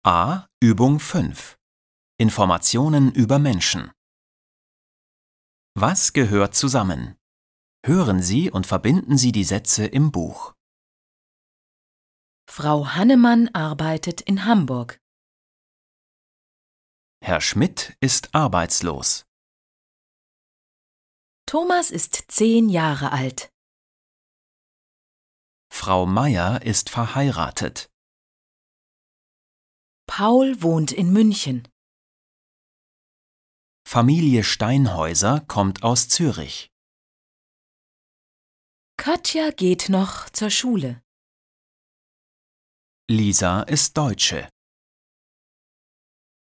A. Übung 5. Informationen über Menschen. Was gehört zusammen? Hören Sie und verbinden Sie die Sätze im Buch. Frau Hannemann arbeitet in Hamburg. Herr Schmidt ist arbeitslos. Thomas ist 10 Jahre alt. Frau Meier ist verheiratet. Paul wohnt in München. Familie Steinhäuser kommt aus Zürich. Katja geht noch zur Schule. Lisa ist Deutsche.